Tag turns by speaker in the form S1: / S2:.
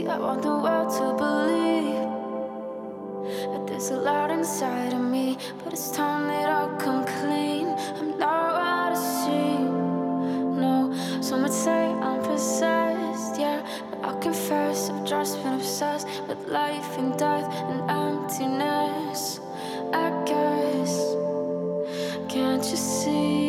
S1: I want the world to believe that there's a lot inside of me, but it's time that I come clean. I'm not what I seem. No, some would say I'm possessed, yeah, but I confess I've just been obsessed with life and death and emptiness, I guess. Can't you see?